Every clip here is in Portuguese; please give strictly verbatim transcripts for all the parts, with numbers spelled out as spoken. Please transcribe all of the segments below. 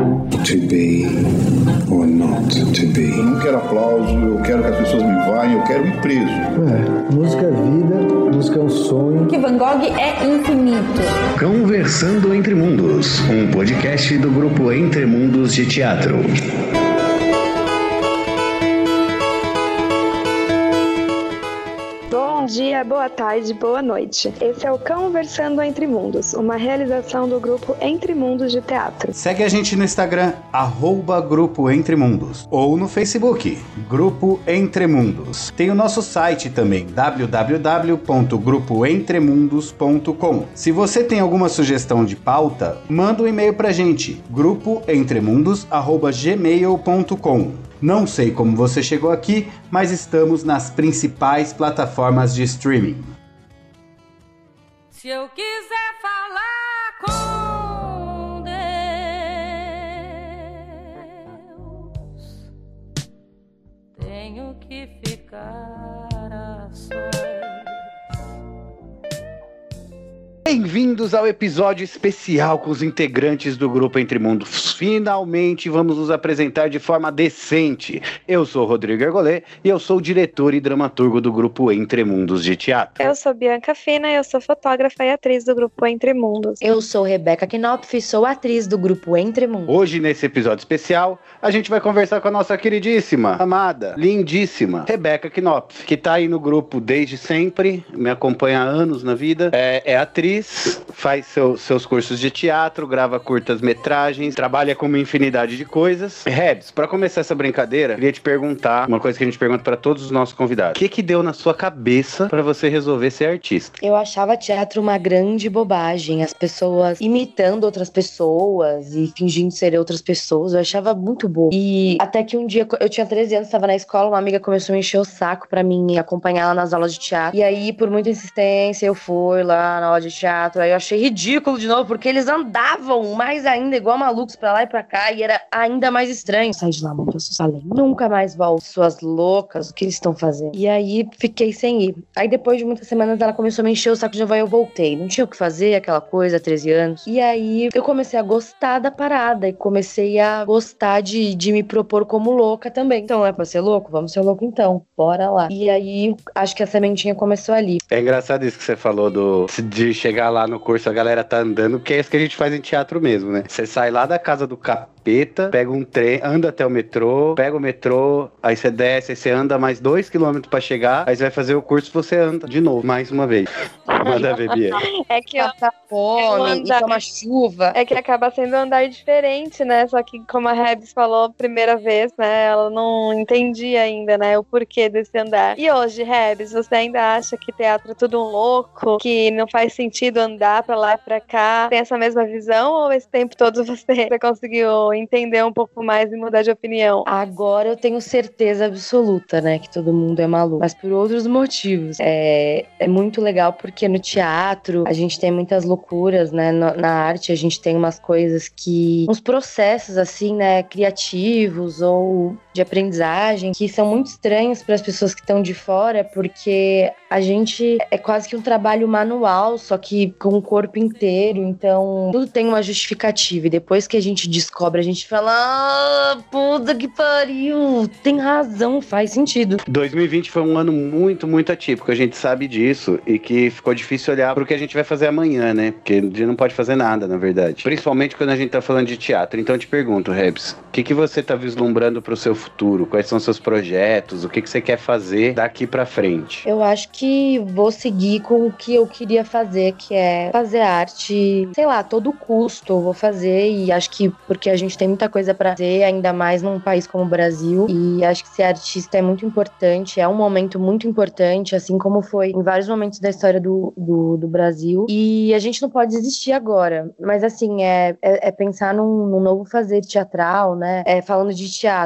To be or not to be. Eu não quero aplauso, eu quero que as pessoas me vaiam, eu quero ir preso. É, música é vida, música é um sonho. Que Van Gogh é infinito. Conversando Entre Mundos, um podcast do grupo Entre Mundos de Teatro. Bom dia, boa tarde, boa noite. Esse é o Conversando Entre Mundos, uma realização do grupo Entre Mundos de Teatro. Segue a gente no Instagram, arroba Grupo Entre Mundos, ou no Facebook, Grupo Entre Mundos. Tem o nosso site também, w w w ponto grupo entre mundos ponto com. Se você tem alguma sugestão de pauta, manda um e-mail pra gente, grupo entre mundos arroba gmail ponto com. Não sei como você chegou aqui, mas estamos nas principais plataformas de streaming. Se eu quiser falar com Deus, tenho que ficar a sós. Bem-vindos ao episódio especial com os integrantes do Grupo Entre Mundos. Finalmente vamos nos apresentar de forma decente. Eu sou o Rodrigo Ergolê e eu sou o diretor e dramaturgo do Grupo Entre Mundos de Teatro. Eu sou Bianca Fina e eu sou fotógrafa e atriz do grupo Entre Mundos. Eu sou Rebeca Knopf e sou atriz do grupo Entre Mundos. Hoje, nesse episódio especial, a gente vai conversar com a nossa queridíssima, amada, lindíssima Rebeca Knopf, que tá aí no grupo desde sempre, me acompanha há anos na vida, é, é atriz, faz seu, seus cursos de teatro, grava curtas-metragens, trabalha com uma infinidade de coisas. Rebs, pra começar essa brincadeira, queria te perguntar uma coisa que a gente pergunta pra todos os nossos convidados. O que que deu na sua cabeça pra você resolver ser artista? Eu achava teatro uma grande bobagem, as pessoas imitando outras pessoas e fingindo ser outras pessoas, eu achava muito bobo. E até que um dia, eu tinha treze anos, estava na escola, uma amiga começou a me encher o saco pra mim acompanhar ela nas aulas de teatro. E aí, por muita insistência, eu fui lá na aula de teatro. Aí eu achei ridículo de novo, porque eles andavam mais ainda, igual malucos, pra lá e pra cá, e era ainda mais estranho. Saí de lá muito assustada. Nunca mais volto. Suas loucas, o que eles estão fazendo? E aí fiquei sem ir. Aí depois de muitas semanas ela começou a me encher o saco de novo, aí eu voltei. Não tinha o que fazer, aquela coisa, treze anos. E aí eu comecei a gostar da parada e comecei a gostar de, de me propor como louca também. Então é pra ser louco? Vamos ser louco então. Bora lá. E aí acho que a sementinha começou ali. É engraçado isso que você falou do, de chegar lá no curso, a galera tá andando, porque é isso que a gente faz em teatro mesmo, né? Você sai lá da casa do capeta, pega um trem, anda até o metrô, pega o metrô, aí você desce, aí você anda mais dois quilômetros pra chegar, aí você vai fazer o curso e você anda de novo, mais uma vez. Manda ver, Bia. É que eu, Passa fome, e toma chuva. É que acaba sendo um andar diferente, né? Só que, como a Rebs falou a primeira vez, né? Ela não entendia ainda, né? O porquê desse andar. E hoje, Rebs, você ainda acha que teatro é tudo um louco? Que não faz sentido andar pra lá e pra cá? Tem essa mesma visão? Ou esse tempo todo você, você conseguiu entender um pouco mais e mudar de opinião? Agora eu tenho certeza absoluta, né? Que todo mundo é maluco. Mas por outros motivos. É, é muito legal porque no teatro a gente tem muitas loucuras, né? Na arte a gente tem umas coisas que... uns processos, assim, né? Criativos ou de aprendizagem que são muito estranhos para as pessoas que estão de fora, porque a gente é quase que um trabalho manual, só que com o corpo inteiro, então tudo tem uma justificativa, e depois que a gente descobre, a gente fala, ah, puta que pariu, tem razão, faz sentido. dois mil e vinte foi um ano muito, muito atípico, a gente sabe disso, e que ficou difícil olhar pro que a gente vai fazer amanhã, né? Porque a gente não pode fazer nada, na verdade. Principalmente quando a gente tá falando de teatro. Então eu te pergunto, Rebs, o que, que você tá vislumbrando pro seu futuro? Quais são seus projetos? O que, que você quer fazer daqui pra frente? Eu acho que vou seguir com o que eu queria fazer, que é fazer arte, sei lá, a todo custo eu vou fazer, e acho que porque a gente tem muita coisa pra fazer, ainda mais num país como o Brasil, e acho que ser artista é muito importante, é um momento muito importante, assim como foi em vários momentos da história do, do, do Brasil, e a gente não pode desistir agora, mas assim, é, é, é pensar num, num novo fazer teatral, né, é, falando de teatro,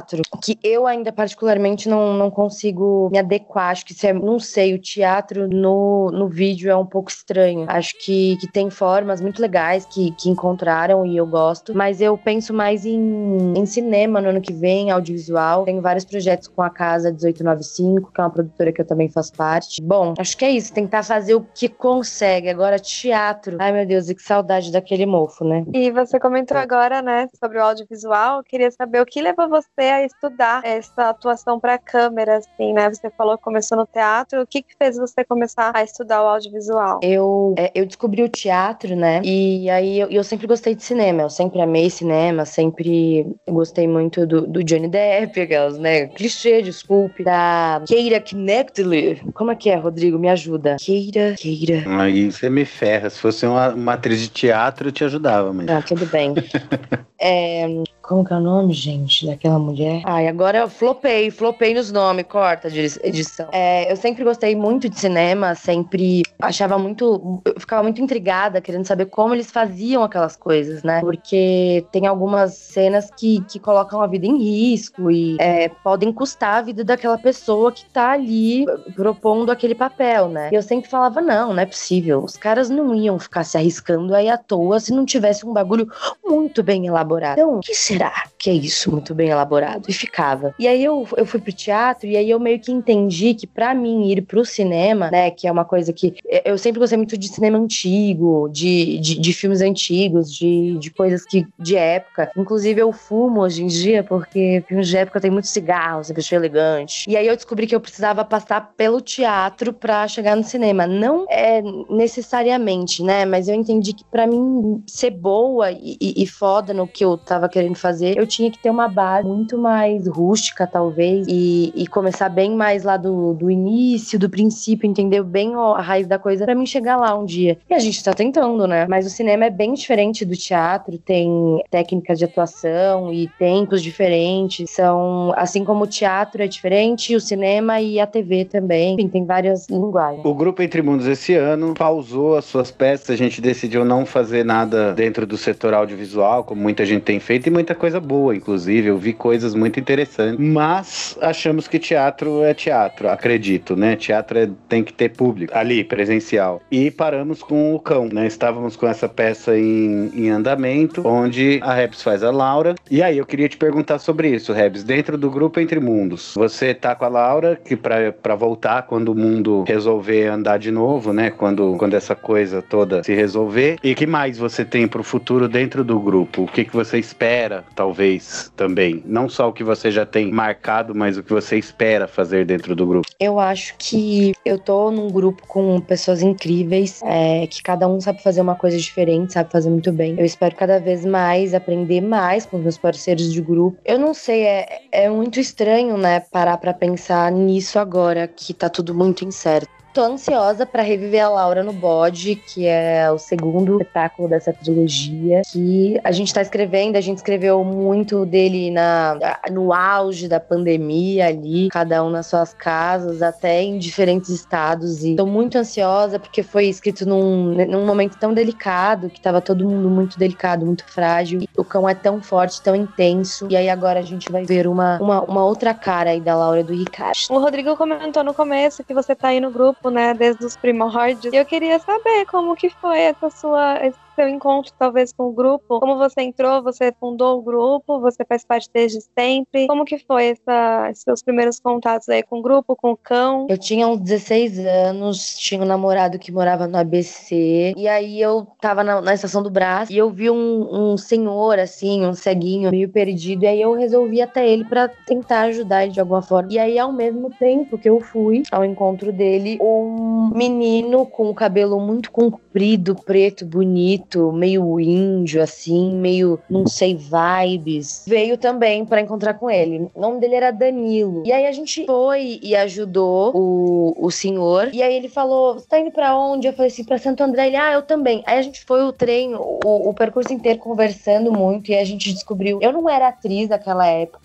que eu ainda particularmente não, não consigo me adequar. Acho que isso é, não sei, o teatro no, no vídeo é um pouco estranho. Acho que, que tem formas muito legais que, que encontraram e eu gosto, mas eu penso mais em, em cinema no ano que vem, audiovisual. Tenho vários projetos com a Casa dezoito noventa e cinco, que é uma produtora que eu também faço parte. Bom, acho que é isso, tentar fazer o que consegue. Agora, teatro. Ai, meu Deus, e que saudade daquele mofo, né? E você comentou agora, né, sobre o audiovisual. Eu queria saber o que levou você a estudar essa atuação para câmera, assim, né? Você falou que começou no teatro. O que que fez você começar a estudar o audiovisual? Eu, é, eu descobri o teatro, né? E aí eu, eu sempre gostei de cinema. Eu sempre amei cinema, sempre gostei muito do, do Johnny Depp, aquelas, né? Clichê, desculpe. Da Keira Knightley. Como é que é, Rodrigo? Me ajuda. Keira, Keira. Aí você me ferra. Se fosse uma, uma atriz de teatro, eu te ajudava, mas... Ah, tudo bem. É, como que é o nome, gente, daquela mulher? Ai, agora eu flopei, flopei nos nomes, corta de edição. É, eu sempre gostei muito de cinema, sempre achava muito, eu ficava muito intrigada, querendo saber como eles faziam aquelas coisas, né? Porque tem algumas cenas que, que colocam a vida em risco e é, podem custar a vida daquela pessoa que tá ali propondo aquele papel, né? E eu sempre falava, não, não é possível. Os caras não iam ficar se arriscando aí à toa se não tivesse um bagulho muito bem elaborado. Então, o que será que é isso muito bem elaborado? E ficava. E aí eu, eu fui pro teatro e aí eu meio que entendi que pra mim ir pro cinema, né, que é uma coisa que eu sempre gostei muito de cinema antigo, de, de, de filmes antigos, de, de coisas que, de época. Inclusive eu fumo hoje em dia porque filmes de época tem muito cigarro, sempre achei elegante. E aí eu descobri que eu precisava passar pelo teatro pra chegar no cinema. Não é necessariamente, né, mas eu entendi que pra mim ser boa e, e, e foda no que eu tava querendo fazer, eu tinha que ter uma base muito mais rústica, talvez, e, e começar bem mais lá do, do início, do princípio, entender bem a raiz da coisa, pra mim chegar lá um dia. E a gente tá tentando, né? Mas o cinema é bem diferente do teatro, tem técnicas de atuação e tempos diferentes, são, assim como o teatro é diferente, o cinema e a T V também, enfim, tem várias linguagens. O Grupo Entre Mundos esse ano pausou as suas peças, a gente decidiu não fazer nada dentro do setor audiovisual, como muita gente tem feito, e muita coisa boa, inclusive, eu vi coisas muito interessantes, mas achamos que teatro é teatro, acredito, né, teatro é, tem que ter público, ali, presencial, e paramos com o Cão, né, estávamos com essa peça em, em andamento, onde a Rebs faz a Laura, e aí eu queria te perguntar sobre isso, Rebs, dentro do Grupo Entre Mundos, você tá com a Laura, que pra, pra voltar quando o mundo resolver andar de novo, né, quando, quando essa coisa toda se resolver, e que mais você tem pro futuro dentro do grupo? O que que você espera, talvez, também? Não só o que você já tem marcado, mas o que você espera fazer dentro do grupo. Eu acho que eu tô num grupo com pessoas incríveis, é, que cada um sabe fazer uma coisa diferente, sabe fazer muito bem. Eu espero cada vez mais aprender mais com os meus parceiros de grupo. Eu não sei, é, é muito estranho, né, parar pra pensar nisso agora, que tá tudo muito incerto. Tô ansiosa pra reviver a Laura no Bode, que é o segundo espetáculo dessa trilogia, que a gente tá escrevendo, a gente escreveu muito dele na, no auge da pandemia ali, cada um nas suas casas, até em diferentes estados, e tô muito ansiosa porque foi escrito num, num momento tão delicado, que tava todo mundo muito delicado, muito frágil, e o Cão é tão forte, tão intenso, e aí agora a gente vai ver uma, uma, uma outra cara aí da Laura e do Ricardo. O Rodrigo comentou no começo que você tá aí no grupo, né, desde os primórdios. Eu queria saber como que foi essa sua, esse seu encontro, talvez, com o grupo. Como você entrou, você fundou o grupo, você faz parte desde sempre. Como que foi essa, esses seus primeiros contatos aí com o grupo, com o Cão? Eu tinha uns dezesseis anos, tinha um namorado que morava no A B C, e aí eu tava na, na Estação do Brás, e eu vi um, um senhor, assim, um ceguinho, meio perdido, e aí eu resolvi ir até ele pra tentar ajudar ele de alguma forma. E aí, ao mesmo tempo que eu fui ao encontro dele, um menino com o cabelo muito comprido, preto, bonito, meio índio, assim, meio, não sei, vibes, veio também pra encontrar com ele. O nome dele era Danilo. E aí a gente foi e ajudou o, o senhor. E aí ele falou, você tá indo pra onde? Eu falei assim, pra Santo André. Ele, ah, eu também. Aí a gente foi o trem, o, o percurso inteiro conversando muito, e a gente descobriu... Eu não era atriz naquela época,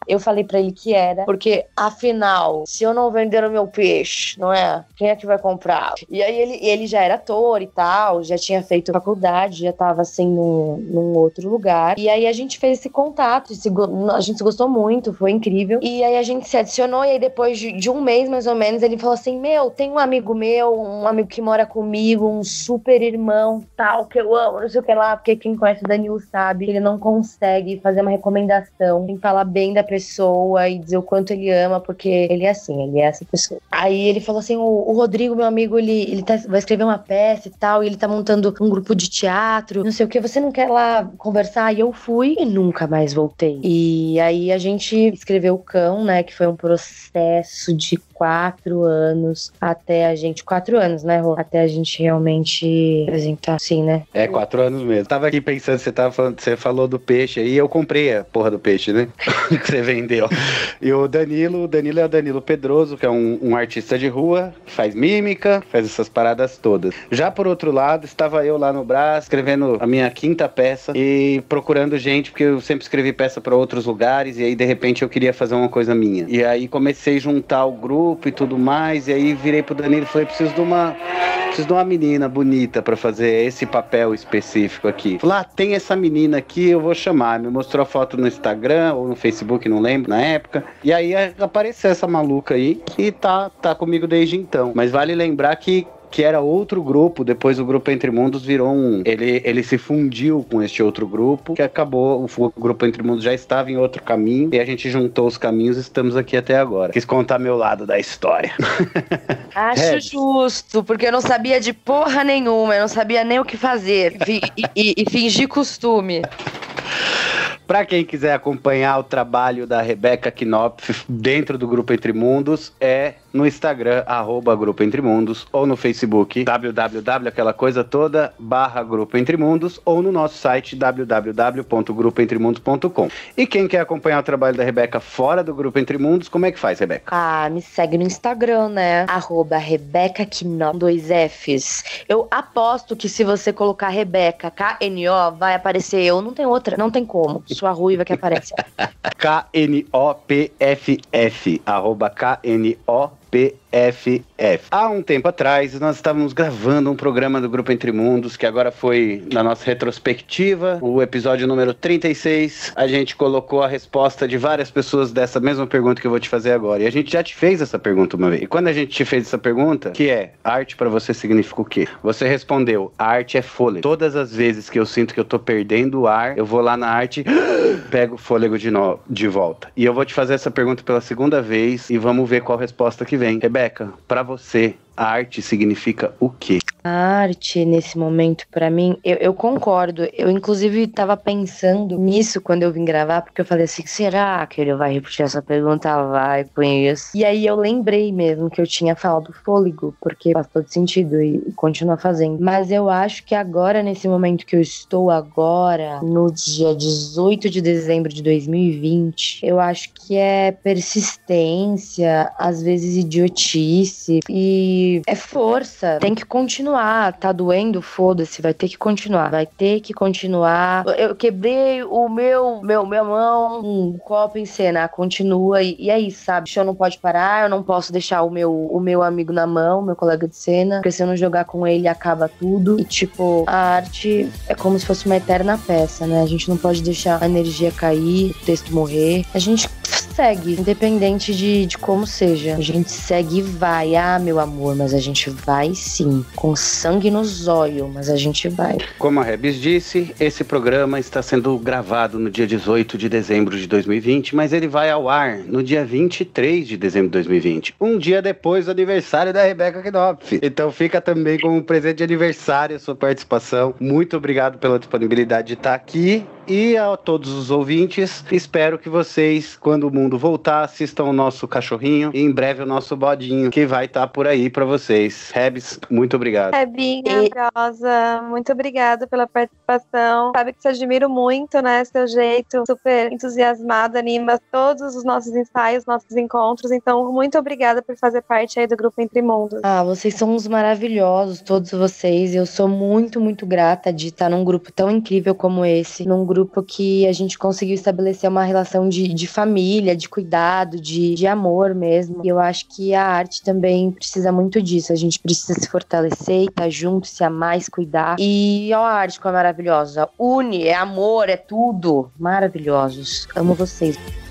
Eu falei pra ele que era, porque afinal, se eu não vender o meu peixe, não é? Quem é que vai comprar? E aí ele, ele já era ator e tal, já tinha feito faculdade, já tava assim num, num outro lugar. E aí a gente fez esse contato, esse, a gente se gostou muito, foi incrível. E aí a gente se adicionou, e aí depois de, de um mês mais ou menos, ele falou assim: meu, tem um amigo meu, um amigo que mora comigo, um super irmão, tal, que eu amo, não sei o que lá, porque quem conhece o Danilo sabe que ele não consegue fazer uma recomendação, tem que falar bem da pessoa e dizer o quanto ele ama, porque ele é assim, ele é essa pessoa. Aí ele falou assim: o, o Rodrigo, meu amigo, ele, ele tá, vai escrever uma peça e tal, e ele tá montando um grupo de teatro, não sei o que, você não quer lá conversar? E eu fui e nunca mais voltei. E aí a gente escreveu O Cão, né, que foi um processo de quatro anos até a gente, quatro anos, né, Rô? Até a gente realmente apresentar, sim, né? É, quatro anos mesmo. Tava aqui pensando, você tava falando, você falou do peixe aí, eu comprei a porra do peixe, né? Que você vendeu. E o Danilo, o Danilo é o Danilo Pedroso, que é um, um artista de rua, que faz mímica, faz essas paradas todas. Já por outro lado, estava eu lá no Brás, escrevendo a minha quinta peça e procurando gente, porque eu sempre escrevi peça para outros lugares, e aí de repente eu queria fazer uma coisa minha. E aí comecei a juntar o grupo e tudo mais, e aí virei pro Danilo e falei: preciso de uma preciso de uma menina bonita pra fazer esse papel específico aqui. Falei: ah, tem essa menina aqui, eu vou chamar. Me mostrou a foto no Instagram ou no Facebook, não lembro, na época. E aí apareceu essa maluca aí e tá, tá comigo desde então. Mas vale lembrar que que era outro grupo, depois o grupo Entre Mundos virou um... Ele, ele se fundiu com este outro grupo, que acabou, o grupo Entre Mundos já estava em outro caminho, e a gente juntou os caminhos e estamos aqui até agora. Quis contar meu lado da história. Acho é. justo, porque eu não sabia de porra nenhuma, eu não sabia nem o que fazer, e, e, e fingir costume. Para quem quiser acompanhar o trabalho da Rebeca Knopf dentro do Grupo Entre Mundos, é no Instagram, arroba Grupo Entre Mundos, ou no Facebook, www, aquela coisa toda, barra Grupo Entre Mundos, ou no nosso site, w w w ponto grupo entre mundos ponto com. E quem quer acompanhar o trabalho da Rebeca fora do Grupo Entre Mundos, como é que faz, Rebeca? Ah, me segue no Instagram, né? Arroba Rebeca Knopf, dois Fs. Eu aposto que se você colocar Rebeca, K N O, vai aparecer eu, não tem outra, não tem como. Sua ruiva que aparece. K N O P F F, arroba K N O P F F. Há um tempo atrás, nós estávamos gravando um programa do Grupo Entre Mundos, que agora foi na nossa retrospectiva, o episódio número trinta e seis. A gente colocou a resposta de várias pessoas dessa mesma pergunta que eu vou te fazer agora. E a gente já te fez essa pergunta uma vez. E quando a gente te fez essa pergunta, que é, arte pra você significa o quê? Você respondeu: a arte é fôlego. Todas as vezes que eu sinto que eu tô perdendo o ar, eu vou lá na arte, pego o fôlego de, no... de volta. E eu vou te fazer essa pergunta pela segunda vez e vamos ver qual resposta que vem. Rebeca, pra você, a arte significa o quê? A arte, nesse momento, pra mim, eu, eu concordo. Eu, inclusive, tava pensando nisso quando eu vim gravar, porque eu falei assim: será que ele vai repetir essa pergunta? Vai, conheço. E aí eu lembrei mesmo que eu tinha falado fôlego, porque faz todo sentido e, e continua fazendo. Mas eu acho que agora, nesse momento que eu estou agora, no dia dezoito de dezembro de dois mil e vinte, eu acho que é persistência, às vezes idiotice, e é força. Tem que continuar. Tá doendo? Foda-se, vai ter que continuar. Vai ter que continuar. Eu quebrei o meu, meu, minha mão, um copo em cena, continua. E, e é isso, sabe? O show não pode parar, eu não posso deixar o meu, o meu amigo na mão, meu colega de cena, porque se eu não jogar com ele, acaba tudo. E tipo, a arte é como se fosse uma eterna peça, né? A gente não pode deixar a energia cair, o texto morrer. A gente segue, independente de, de como seja. A gente segue e vai. Ah, meu amor, mas a gente vai sim, com sangue no zóio, mas a gente vai. Como a Rebs disse, esse programa está sendo gravado no dia dezoito de dezembro de dois mil e vinte, mas ele vai ao ar no dia vinte e três de dezembro de dois mil e vinte, um dia depois do aniversário da Rebeca Knopf. Então fica também como um presente de aniversário a sua participação. Muito obrigado pela disponibilidade de estar aqui. E a todos os ouvintes, espero que vocês, quando o mundo voltar, assistam o nosso cachorrinho e em breve o nosso bodinho, que vai estar por aí pra vocês. Rebs, muito obrigado. Rebinha, e... Rosa, muito obrigada pela participação. Sabe que te admiro muito, né? Seu jeito super entusiasmado, anima todos os nossos ensaios, nossos encontros. Então, muito obrigada por fazer parte aí do Grupo Entre Mundos. Ah, vocês são uns maravilhosos, todos vocês. Eu sou muito, muito grata de estar num grupo tão incrível como esse, num grupo grupo que a gente conseguiu estabelecer uma relação de, de família, de cuidado, de, de amor mesmo. E eu acho que a arte também precisa muito disso. A gente precisa se fortalecer e estar junto, se amar, se cuidar. E ó, a arte como é maravilhosa. Une, é amor, é tudo. Maravilhosos. Amo vocês.